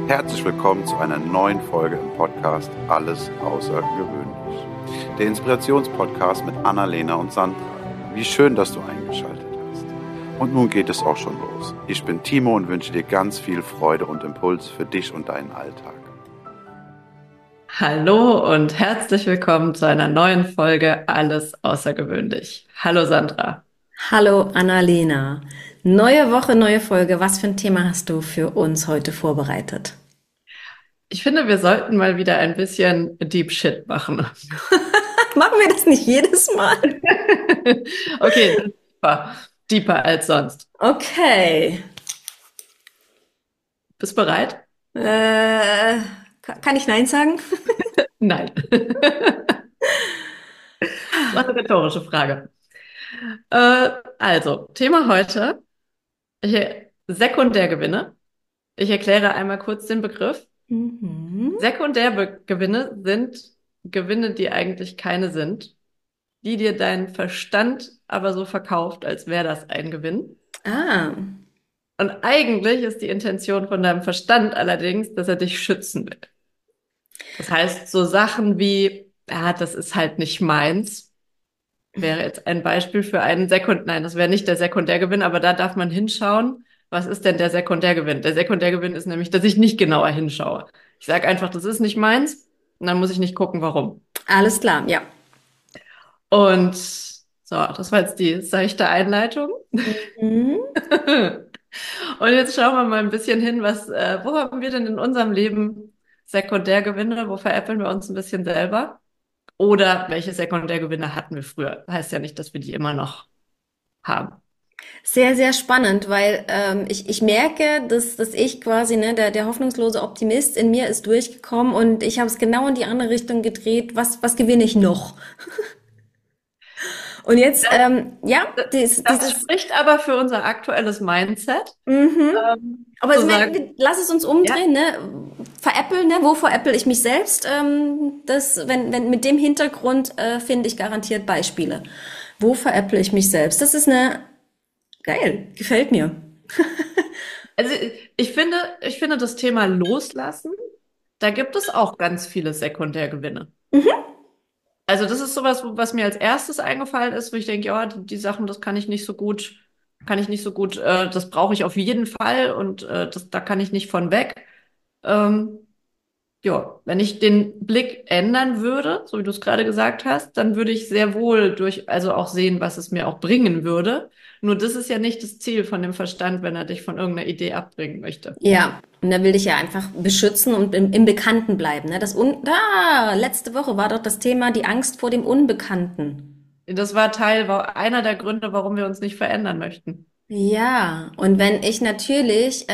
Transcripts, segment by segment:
Herzlich willkommen zu einer neuen Folge im Podcast Alles Außergewöhnlich. Der Inspirationspodcast mit Annalena und Sandra. Wie schön, dass du eingeschaltet hast. Und nun geht es auch schon los. Ich bin Timo und wünsche dir ganz viel Freude und Impuls für dich und deinen Alltag. Hallo und herzlich willkommen zu einer neuen Folge Alles Außergewöhnlich. Hallo Sandra. Hallo Annalena. Neue Woche, neue Folge. Was für ein Thema hast du für uns heute vorbereitet? Ich finde, wir sollten mal wieder ein bisschen Deep Shit machen. Machen wir das nicht jedes Mal? Okay, deeper, deeper als sonst. Okay. Bist bereit? Äh, kann ich Nein sagen? Nein. Das war eine rhetorische Frage. Also, Thema heute, Sekundärgewinne. Ich erkläre einmal kurz den Begriff. Mhm. Sekundärgewinne sind Gewinne, die eigentlich keine sind, die dir dein Verstand aber so verkauft, als wäre das ein Gewinn. Ah, Und eigentlich ist die Intention von deinem Verstand allerdings, dass er dich schützen will. Das heißt, so Sachen wie, ja, das ist halt nicht meins, wäre jetzt ein Beispiel für einen nein, das wäre nicht der Sekundärgewinn, aber da darf man hinschauen, was ist denn der Sekundärgewinn? Der Sekundärgewinn ist nämlich, dass ich nicht genauer hinschaue. Ich sage einfach, das ist nicht meins, und dann muss ich nicht gucken, warum. alles klar, ja. Und so, das war jetzt die seichte Einleitung. Mhm. Und jetzt schauen wir mal ein bisschen hin, wo haben wir denn in unserem Leben Sekundärgewinne? Wo veräppeln wir uns ein bisschen selber? Oder welche Sekundärgewinne hatten wir früher? Heißt ja nicht, dass wir die immer noch haben. Sehr, sehr spannend, weil ich merke, dass ich quasi, ne, der hoffnungslose Optimist in mir ist durchgekommen und ich habe es genau in die andere Richtung gedreht. Was gewinne ich noch? Und jetzt, ja, Das dieses. spricht aber für unser aktuelles Mindset, Mhm. Aber zu sagen, lass es uns ja, umdrehen, ne? Veräppeln, ne? Wo veräpple ich mich selbst? Wenn mit dem Hintergrund finde ich garantiert Beispiele. Wo veräpple ich mich selbst? Das ist geil, gefällt mir. also ich finde das Thema Loslassen, da gibt es auch ganz viele Sekundärgewinne. Also das ist sowas, was mir als erstes eingefallen ist, wo ich denke, ja, die Sachen, das kann ich nicht so gut, das brauche ich auf jeden Fall und da kann ich nicht von weg. Ähm, ja, wenn ich den Blick ändern würde, so wie du es gerade gesagt hast, dann würde ich sehr wohl also auch sehen, was es mir auch bringen würde. Nur das ist ja nicht das Ziel von dem Verstand, wenn er dich von irgendeiner Idee abbringen möchte. Ja, und da will dich ja einfach beschützen und im Bekannten bleiben, ne? Letzte Woche war doch das Thema die Angst vor dem Unbekannten. Das war einer der Gründe, warum wir uns nicht verändern möchten. Ja, und wenn ich natürlich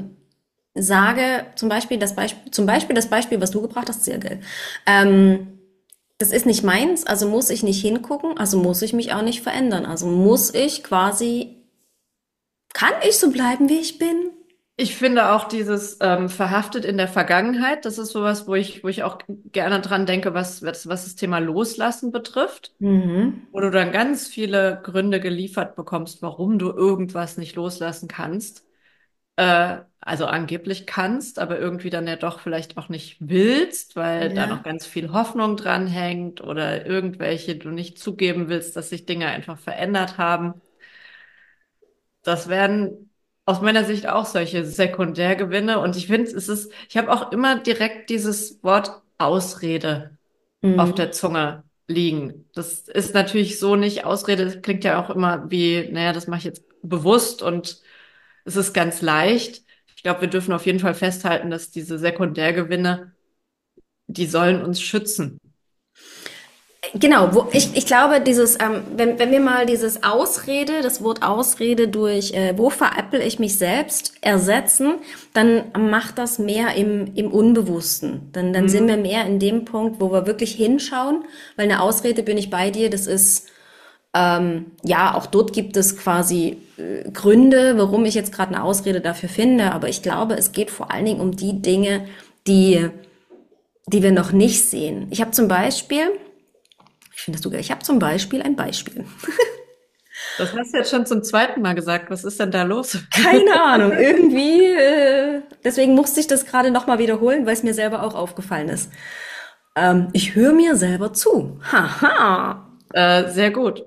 sage, zum Beispiel das Beispiel, was du gebracht hast, sehr geil. Ähm, Das ist nicht meins, also muss ich nicht hingucken, also muss ich mich auch nicht verändern. Also muss ich quasi, kann ich so bleiben, wie ich bin? Ich finde auch dieses verhaftet in der Vergangenheit, das ist sowas, wo ich auch gerne dran denke, was das Thema Loslassen betrifft, Mhm. wo du dann ganz viele Gründe geliefert bekommst, warum du irgendwas nicht loslassen kannst. Also angeblich kannst, aber irgendwie dann ja doch vielleicht auch nicht willst, weil da noch Ja. ganz viel Hoffnung dran hängt oder irgendwelche du nicht zugeben willst, dass sich Dinge einfach verändert haben. Das wären aus meiner Sicht auch solche Sekundärgewinne. Und ich finde, ich habe auch immer direkt dieses Wort Ausrede auf Mhm. der Zunge liegen. Das ist natürlich so nicht Ausrede. Das klingt ja auch immer wie, naja, das mache ich jetzt bewusst und es ist ganz leicht. Ich glaube, wir dürfen auf jeden Fall festhalten, dass diese Sekundärgewinne, die sollen uns schützen. Genau, ich glaube, wenn wir mal das Wort Ausrede durch wo veräpple ich mich selbst ersetzen, dann macht das mehr im Unbewussten. Dann sind wir Mhm. mehr in dem Punkt, wo wir wirklich hinschauen, weil eine Ausrede bin ich bei dir, das ist, ja, auch dort gibt es quasi Gründe, warum ich jetzt gerade eine Ausrede dafür finde, aber ich glaube, es geht vor allen Dingen um die Dinge, die, die wir noch nicht sehen. Ich finde das sogar, ich habe zum Beispiel ein Beispiel. Das hast du jetzt schon zum zweiten Mal gesagt. Was ist denn da los? Keine Ahnung, irgendwie, deswegen musste ich das gerade nochmal wiederholen, weil es mir selber auch aufgefallen ist. Ich höre mir selber zu. Haha. Sehr gut.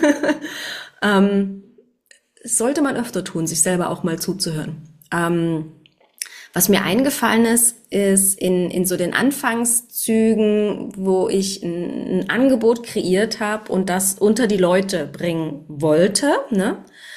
Ähm, Sollte man öfter tun, sich selber auch mal zuzuhören. Was mir eingefallen ist in so den Anfangszügen, wo ich ein Angebot kreiert habe und das unter die Leute bringen wollte, ne?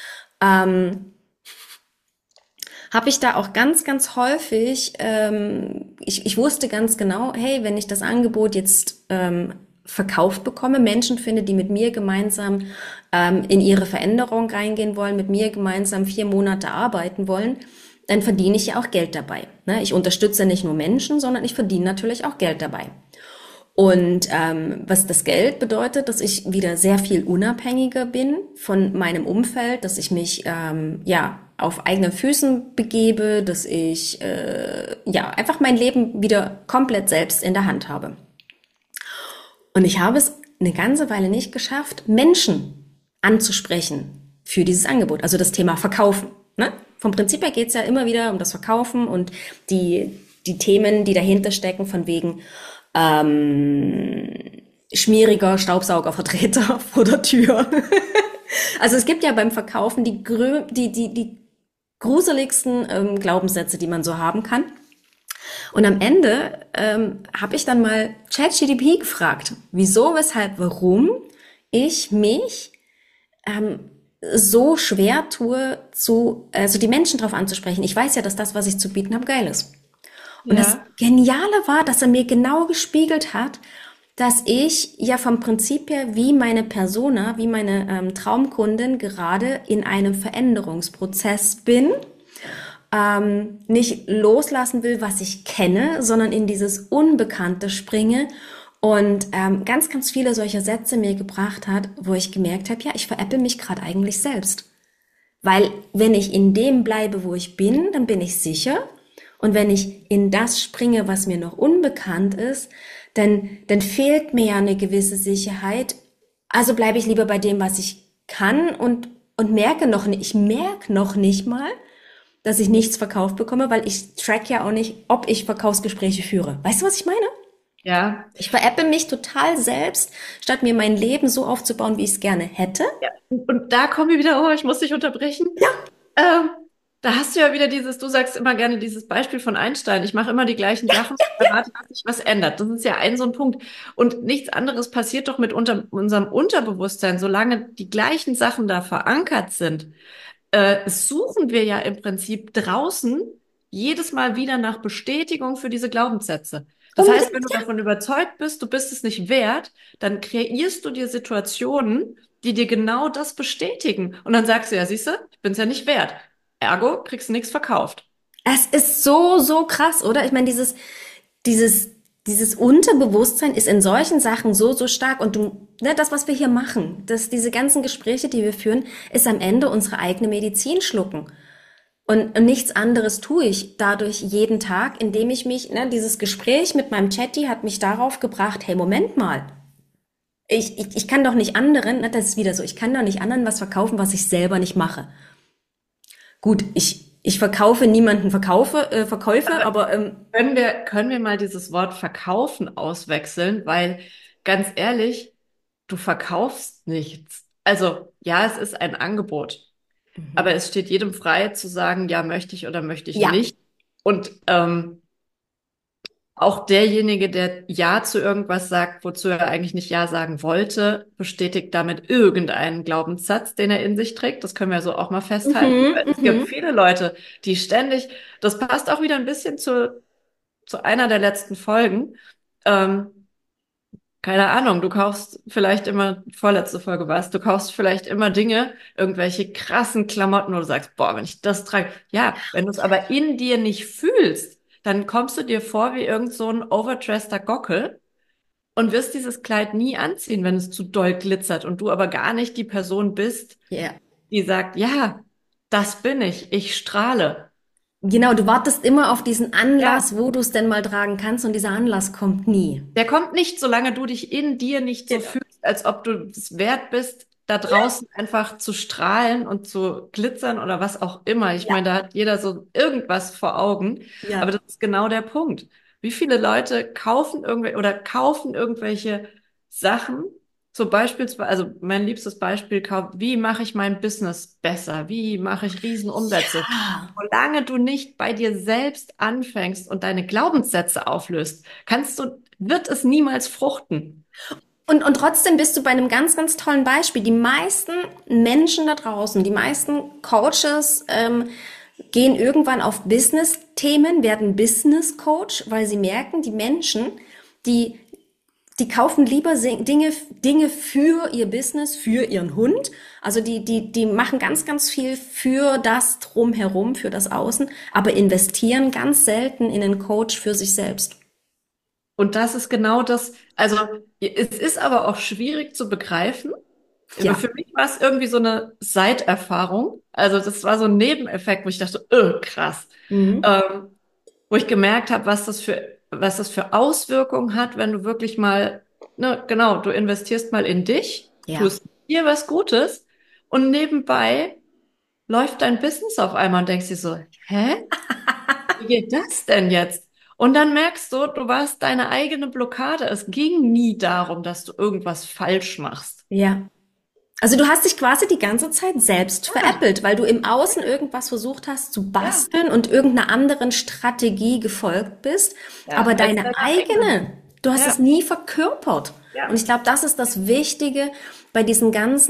Habe ich da auch ganz, ganz häufig, ich wusste ganz genau, hey, wenn ich das Angebot jetzt verkauft bekomme, Menschen finde, die mit mir gemeinsam in ihre Veränderung reingehen wollen, mit mir gemeinsam 4 Monate arbeiten wollen, dann verdiene ich ja auch Geld dabei. Ne? Ich unterstütze nicht nur Menschen, sondern ich verdiene natürlich auch Geld dabei. Und was das Geld bedeutet, dass ich wieder sehr viel unabhängiger bin von meinem Umfeld, dass ich mich auf eigenen Füßen begebe, dass ich einfach mein Leben wieder komplett selbst in der Hand habe. Und ich habe es eine ganze Weile nicht geschafft, Menschen anzusprechen für dieses Angebot, also das Thema Verkaufen. Ne? Vom Prinzip her geht es ja immer wieder um das Verkaufen und die Themen, die dahinter stecken, von wegen schmieriger Staubsaugervertreter vor der Tür. Also es gibt ja beim Verkaufen die gruseligsten Glaubenssätze, die man so haben kann. Und am Ende habe ich dann mal ChatGPT gefragt, wieso, weshalb, warum ich mich so schwer tue, also die Menschen drauf anzusprechen. Ich weiß ja, dass das, was ich zu bieten habe, geil ist. Und das Geniale war, dass er mir genau gespiegelt hat, dass ich ja vom Prinzip her wie meine Persona, wie meine Traumkundin gerade in einem Veränderungsprozess bin, nicht loslassen will, was ich kenne, sondern in dieses Unbekannte springe und ganz, ganz viele solcher Sätze mir gebracht hat, wo ich gemerkt habe, ja, ich veräpple mich gerade eigentlich selbst. Weil wenn ich in dem bleibe, wo ich bin, dann bin ich sicher. Und wenn ich in das springe, was mir noch unbekannt ist, dann fehlt mir ja eine gewisse Sicherheit. Also bleibe ich lieber bei dem, was ich kann und merke noch nicht mal, dass ich nichts verkauft bekomme, weil ich track ja auch nicht, ob ich Verkaufsgespräche führe. Weißt du, was ich meine? Ja. Ich veräpple mich total selbst, statt mir mein Leben so aufzubauen, wie ich es gerne hätte. Ja. Und da kommen wir wieder, ich muss dich unterbrechen. Ja. Da hast du ja wieder du sagst immer gerne dieses Beispiel von Einstein. Ich mache immer die gleichen Sachen und erwarte, dass sich was ändert. Das ist ja so ein Punkt. Und nichts anderes passiert doch mit unserem Unterbewusstsein, solange die gleichen Sachen da verankert sind. Suchen wir ja im Prinzip draußen jedes Mal wieder nach Bestätigung für diese Glaubenssätze. Das heißt, wenn du davon überzeugt bist, du bist es nicht wert, dann kreierst du dir Situationen, die dir genau das bestätigen. Und dann sagst du, ja, siehst du, ich bin es ja nicht wert. Ergo kriegst du nichts verkauft. Es ist so, so krass, oder? Ich meine, dieses Unterbewusstsein ist in solchen Sachen so, so stark. Und das, was wir hier machen, diese ganzen Gespräche, die wir führen, ist am Ende unsere eigene Medizin schlucken. Und nichts anderes tue ich dadurch jeden Tag, indem ich mich, dieses Gespräch mit meinem Chatty hat mich darauf gebracht, hey, Moment mal. Ich kann doch nicht anderen, das ist wieder so, ich kann doch nicht anderen was verkaufen, was ich selber nicht mache. Gut, ich verkaufe niemanden Verkäufe, aber können wir mal dieses Wort verkaufen auswechseln, weil ganz ehrlich, du verkaufst nichts. Also ja, es ist ein Angebot, aber es steht jedem frei zu sagen, ja, möchte ich oder möchte ich nicht. Und auch derjenige, der Ja zu irgendwas sagt, wozu er eigentlich nicht Ja sagen wollte, bestätigt damit irgendeinen Glaubenssatz, den er in sich trägt. Das können wir so auch mal festhalten. Es gibt viele Leute, die ständig, das passt auch wieder ein bisschen zu einer der letzten Folgen. Keine Ahnung, du kaufst vielleicht immer, vorletzte Folge war's, du kaufst vielleicht immer Dinge, irgendwelche krassen Klamotten, wo du sagst, boah, wenn ich das trage. Ja, wenn du es aber in dir nicht fühlst, dann kommst du dir vor wie irgend so ein overdresster Gockel und wirst dieses Kleid nie anziehen, wenn es zu doll glitzert und du aber gar nicht die Person bist, die sagt, ja, das bin ich strahle. Genau, du wartest immer auf diesen Anlass, wo du es denn mal tragen kannst und dieser Anlass kommt nie. Der kommt nicht, solange du dich in dir nicht so fühlst, als ob du es wert bist, da draußen einfach zu strahlen und zu glitzern oder was auch immer. Ich Ja, meine, da hat jeder so irgendwas vor Augen, aber ja. das ist genau der Punkt. Wie viele Leute kaufen irgendwelche Sachen, so beispielsweise, also mein liebstes Beispiel, wie mache ich mein Business besser? Wie mache ich Riesenumsätze? Ja. Solange du nicht bei dir selbst anfängst und deine Glaubenssätze auflöst, wird es niemals fruchten. Und trotzdem bist du bei einem ganz, ganz tollen Beispiel. Die meisten Menschen da draußen, die meisten Coaches gehen irgendwann auf Business-Themen, werden Business-Coach, weil sie merken, die Menschen, die, die kaufen lieber Dinge für ihr Business, für ihren Hund. Also die machen ganz, ganz viel für das Drumherum, für das Außen, aber investieren ganz selten in einen Coach für sich selbst. Und das ist genau das, also es ist aber auch schwierig zu begreifen. Ja. Für mich war es irgendwie so eine Seiterfahrung. Also das war so ein Nebeneffekt, wo ich dachte, krass. Mhm. Ähm, Wo ich gemerkt habe, was das für Auswirkungen hat, wenn du wirklich mal, ne, genau, du investierst mal in dich, Ja. tust dir was Gutes und nebenbei läuft dein Business auf einmal und denkst dir so, hä? Wie geht das denn jetzt? Und dann merkst du, du warst deine eigene Blockade. Es ging nie darum, dass du irgendwas falsch machst. Ja. Also du hast dich quasi die ganze Zeit selbst Ja, veräppelt, weil du im Außen irgendwas versucht hast zu ja, basteln und irgendeiner anderen Strategie gefolgt bist, ja, aber als deine deine eigene. eigene, du hast es Ja, nie verkörpert. Und ja. ich glaube, das ist das Wichtige bei diesen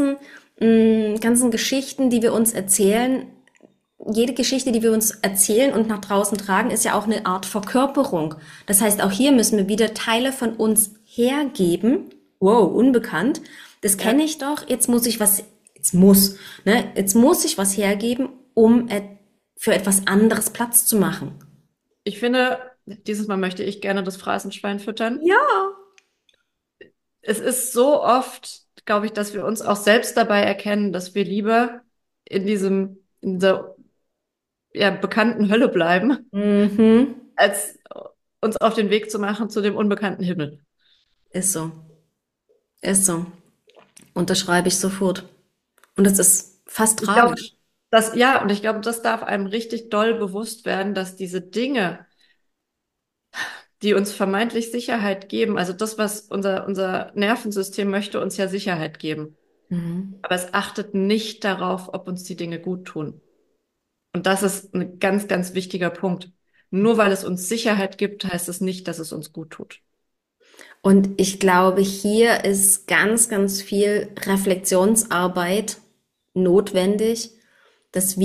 ganzen Geschichten, die wir uns erzählen. Jede Geschichte, die wir uns erzählen und nach draußen tragen, ist ja auch eine Art Verkörperung. Das heißt, auch hier müssen wir wieder Teile von uns hergeben. Wow, unbekannt. Das kenne Ja. ich doch. Jetzt muss ich was hergeben, um für etwas anderes Platz zu machen. Ich finde, dieses Mal möchte ich gerne das Phrasenschwein füttern. Ja. Es ist so oft, glaube ich, dass wir uns auch selbst dabei erkennen, dass wir lieber in dieser ja, bekannten Hölle bleiben, Mhm. als uns auf den Weg zu machen zu dem unbekannten Himmel. Ist so. Ist so. Unterschreibe ich sofort. Und das ist fast Ich glaube, tragisch. und ich glaube, das darf einem richtig doll bewusst werden, dass diese Dinge, die uns vermeintlich Sicherheit geben, also das, was unser Nervensystem möchte uns ja Sicherheit geben. Mhm. Aber es achtet nicht darauf, ob uns die Dinge gut tun. Und das ist ein ganz, ganz wichtiger Punkt. Nur weil es uns Sicherheit gibt, heißt es nicht, dass es uns gut tut. Und ich glaube, hier ist ganz, ganz viel Reflexionsarbeit notwendig, dass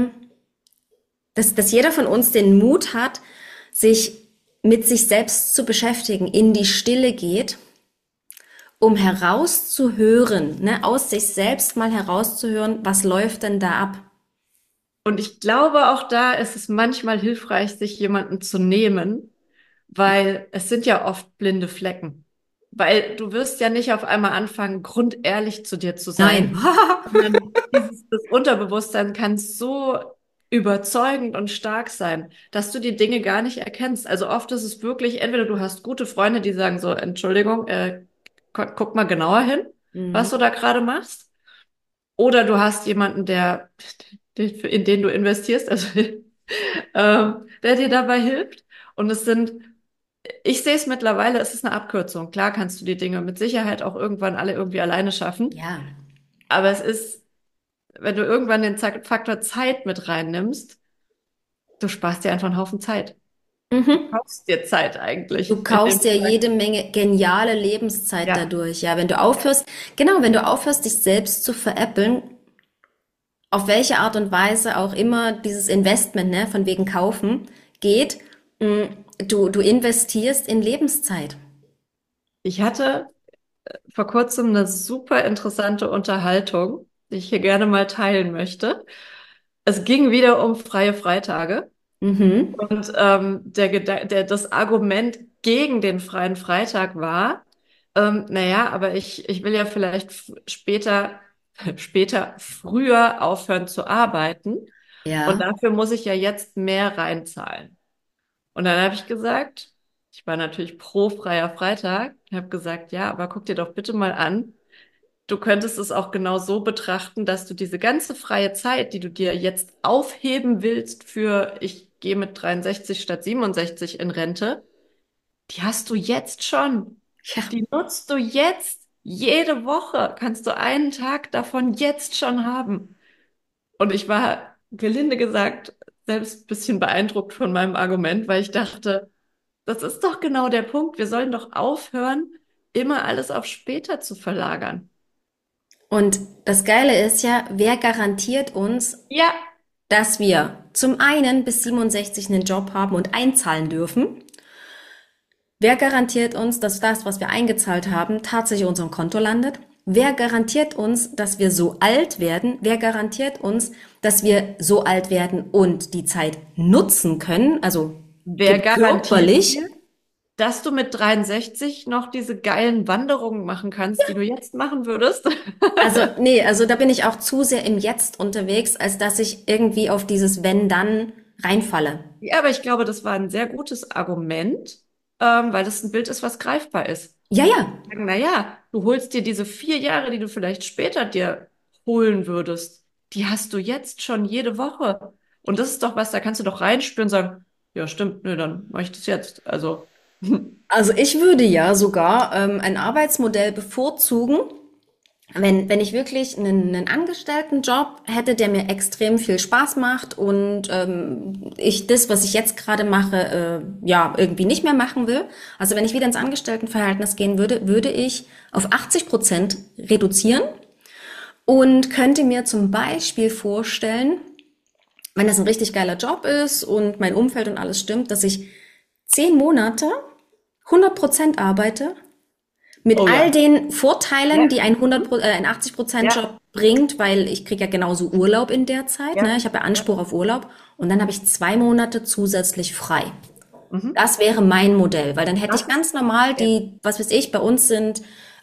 dass jeder von uns den Mut hat, sich mit sich selbst zu beschäftigen, in die Stille geht, um herauszuhören, ne, aus sich selbst mal herauszuhören, was läuft denn da ab? Und ich glaube, auch da ist es manchmal hilfreich, sich jemanden zu nehmen, weil es sind ja oft blinde Flecken. Weil du wirst ja nicht auf einmal anfangen, grundehrlich zu dir zu Nein. sein, sondern das Unterbewusstsein kann so überzeugend und stark sein, dass du die Dinge gar nicht erkennst. Also oft ist es wirklich, entweder du hast gute Freunde, die sagen so, Entschuldigung, guck mal genauer hin, was du Mhm. da gerade machst. Oder du hast jemanden, in den du investierst, also der dir dabei hilft. Und ich sehe es mittlerweile, es ist eine Abkürzung. Klar kannst du die Dinge mit Sicherheit auch irgendwann alle irgendwie alleine schaffen. Ja. Aber wenn du irgendwann den Faktor Zeit mit reinnimmst, du sparst dir einfach einen Haufen Zeit. Du Mhm. kaufst dir Zeit eigentlich. Du kaufst dir jede Menge geniale Lebenszeit Ja, dadurch, ja. Wenn du aufhörst, dich selbst zu veräppeln, auf welche Art und Weise auch immer dieses Investment, ne, von wegen kaufen, geht, du investierst in Lebenszeit. ich hatte vor kurzem eine super interessante Unterhaltung, die ich hier gerne mal teilen möchte. Es ging wieder um freie Freitage. Mhm. Und das Argument gegen den freien Freitag war, naja, aber ich will ja vielleicht später früher aufhören zu arbeiten und Ja. dafür muss ich ja jetzt mehr reinzahlen. Und dann habe ich gesagt, ich war natürlich pro freier Freitag, habe gesagt, ja, aber guck dir doch bitte mal an, du könntest es auch genau so betrachten, dass du diese ganze freie Zeit, die du dir jetzt aufheben willst für, ich gehe mit 63 statt 67 in Rente, die hast du jetzt schon. Ja. Die nutzt du jetzt. Jede Woche kannst du einen Tag davon jetzt schon haben. Und ich war, gelinde gesagt, selbst ein bisschen beeindruckt von meinem Argument, weil ich dachte, das ist doch genau der Punkt. Wir sollen doch aufhören, immer alles auf später zu verlagern. Und das Geile ist ja, wer garantiert uns, Ja, dass wir zum einen bis 67 einen Job haben und einzahlen dürfen? Wer garantiert uns, dass das, was wir eingezahlt haben, tatsächlich auf unserem Konto landet? Wer garantiert uns, dass wir so alt werden? Wer garantiert uns, dass wir so alt werden und die Zeit nutzen können? Also wer garantiert körperlich. dir, dass du mit 63 noch diese geilen Wanderungen machen kannst, die du jetzt machen würdest? Also da bin ich auch zu sehr im Jetzt unterwegs, als dass ich irgendwie auf dieses Wenn-Dann reinfalle. Ja, aber ich glaube, das war ein sehr gutes Argument, weil das ein Bild ist, was greifbar ist. Ja, ja. Naja, du holst dir diese 4 Jahre, die du vielleicht später dir holen würdest, die hast du jetzt schon jede Woche. Und das ist doch was, da kannst du doch reinspüren und sagen, ja, stimmt, nö, dann mache ich das jetzt. Also, Also ich würde ja sogar ein Arbeitsmodell bevorzugen, wenn ich wirklich einen Angestelltenjob hätte, der mir extrem viel Spaß macht und ich das, was ich jetzt gerade mache, ja, irgendwie nicht mehr machen will. Also wenn ich wieder ins Angestelltenverhältnis gehen würde, würde ich auf 80% reduzieren und könnte mir zum Beispiel vorstellen, wenn das ein richtig geiler Job ist und mein Umfeld und alles stimmt, dass ich 10 Monate 100% arbeite, mit oh ja. all den Vorteilen, Ja. die ein 80% Ja. Job bringt, weil ich kriege ja genauso Urlaub in der Zeit, Ja. ne? Ich habe ja Anspruch auf Urlaub und dann habe ich 2 Monate zusätzlich frei. Mhm. Das wäre mein Modell, weil dann hätte Das ich ganz normal ja. die, was weiß ich, bei uns sind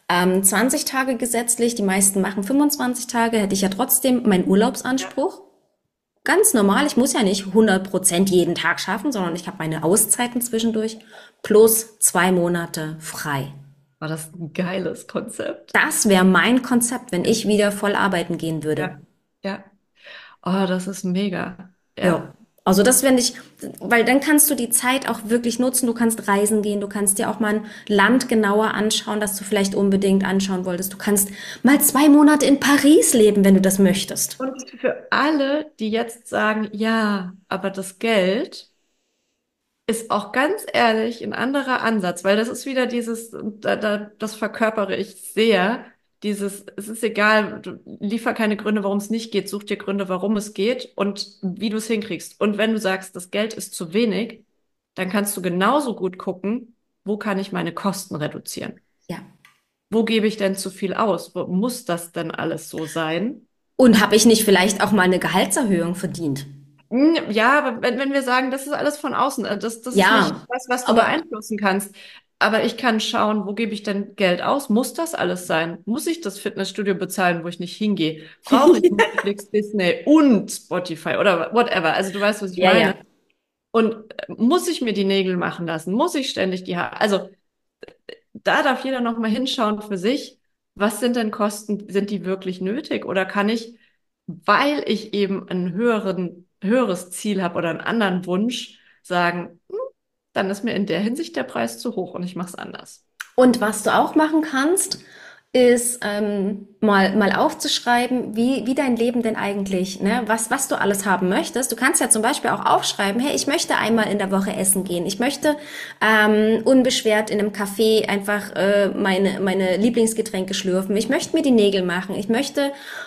20 Tage gesetzlich, die meisten machen 25 Tage, hätte ich ja trotzdem meinen Urlaubsanspruch. Ganz normal, ich muss ja nicht 100% jeden Tag schaffen, sondern ich habe meine Auszeiten zwischendurch plus 2 Monate frei. War das ein geiles Konzept? Das wäre mein Konzept, wenn ich wieder voll arbeiten gehen würde. Ja. Ja. Oh, das ist mega. Ja. Ja. Also das finde ich, weil dann kannst du die Zeit auch wirklich nutzen. Du kannst reisen gehen, du kannst dir auch mal ein Land genauer anschauen, das du vielleicht unbedingt anschauen wolltest. Du kannst mal 2 Monate in Paris leben, wenn du das möchtest. Und für alle, die jetzt sagen, ja, aber das Geld ist auch ganz ehrlich ein anderer Ansatz, weil das ist wieder dieses, das verkörpere ich sehr, dieses, es ist egal, du liefer keine Gründe, warum es nicht geht, such dir Gründe, warum es geht und wie du es hinkriegst. Und wenn du sagst, das Geld ist zu wenig, dann kannst du genauso gut gucken, wo kann ich meine Kosten reduzieren? Ja. Wo gebe ich denn zu viel aus? Wo muss das denn alles so sein? Und habe ich nicht vielleicht auch mal eine Gehaltserhöhung verdient? Ja, aber wenn wir sagen, das ist alles von außen, das ist nicht Ja, was, was du aber beeinflussen kannst. Aber ich kann schauen, wo gebe ich denn Geld aus? Muss das alles sein? Muss ich das Fitnessstudio bezahlen, wo ich nicht hingehe? Brauche ich Netflix, Disney und Spotify oder whatever? Also du weißt, was ich ja, meine. ja. Und muss ich mir die Nägel machen lassen? Muss ich ständig die Haare? Also da darf jeder noch mal hinschauen für sich. Was sind denn Kosten? Sind die wirklich nötig? Oder kann ich, weil ich eben ein höheres Ziel habe oder einen anderen Wunsch, sagen, dann ist mir in der Hinsicht der Preis zu hoch und ich mache es anders. Und was du auch machen kannst, ist mal aufzuschreiben, wie dein Leben denn eigentlich, ne, was du alles haben möchtest. Du kannst ja zum Beispiel auch aufschreiben, hey, ich möchte einmal in der Woche essen gehen. Ich möchte unbeschwert in einem Café einfach meine Lieblingsgetränke schlürfen. Ich möchte mir die Nägel machen. Ich möchte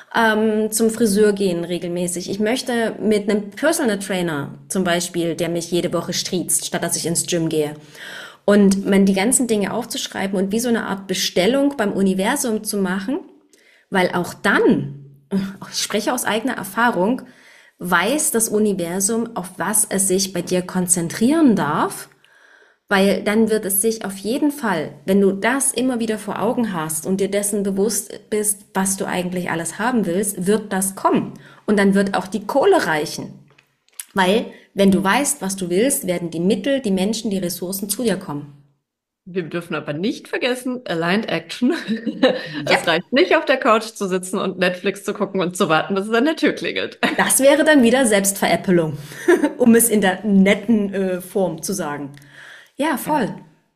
zum Friseur gehen regelmäßig. Ich möchte mit einem Personal Trainer zum Beispiel, der mich jede Woche striezt, statt dass ich ins Gym gehe. Und die ganzen Dinge aufzuschreiben und wie so eine Art Bestellung beim Universum zu machen, weil auch dann, ich spreche aus eigener Erfahrung, weiß das Universum, auf was es sich bei dir konzentrieren darf, weil dann wird es sich auf jeden Fall, wenn du das immer wieder vor Augen hast und dir dessen bewusst bist, was du eigentlich alles haben willst, wird das kommen. Und dann wird auch die Kohle reichen. Weil, wenn du weißt, was du willst, werden die Mittel, die Menschen, die Ressourcen zu dir kommen. Wir dürfen aber nicht vergessen, Aligned Action. Ja, Es reicht nicht, auf der Couch zu sitzen und Netflix zu gucken und zu warten, bis es an der Tür klingelt. das wäre dann wieder Selbstveräppelung, um es in der netten Form zu sagen. Ja, voll.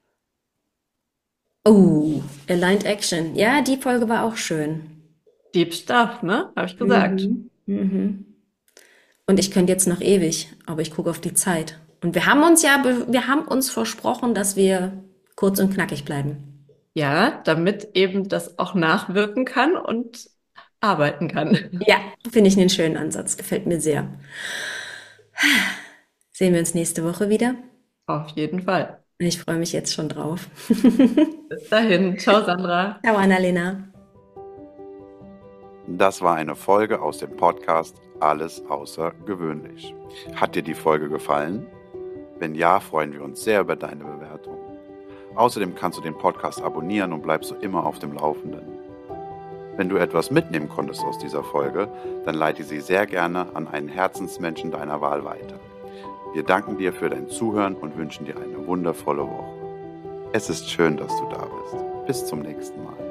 Oh, Aligned Action. Ja, die Folge war auch schön. Deep Stuff, ne? Habe ich gesagt. Mhm. Mhm. Und ich könnte jetzt noch ewig, aber ich gucke auf die Zeit. Und wir haben uns wir haben uns versprochen, dass wir kurz und knackig bleiben. Ja, damit eben das auch nachwirken kann und arbeiten kann. Ja, finde ich einen schönen Ansatz. Gefällt mir sehr. Sehen wir uns nächste Woche wieder. Auf jeden Fall. Ich freue mich jetzt schon drauf. Bis dahin. Ciao, Sandra. Ciao, Annalena. Das war eine Folge aus dem Podcast Alles außergewöhnlich. Hat dir die Folge gefallen? Wenn ja, freuen wir uns sehr über deine Bewertung. Außerdem kannst du den Podcast abonnieren und bleibst so immer auf dem Laufenden. Wenn du etwas mitnehmen konntest aus dieser Folge, dann leite sie sehr gerne an einen Herzensmenschen deiner Wahl weiter. Wir danken dir für dein Zuhören und wünschen dir eine wundervolle Woche. Es ist schön, dass du da bist. Bis zum nächsten Mal.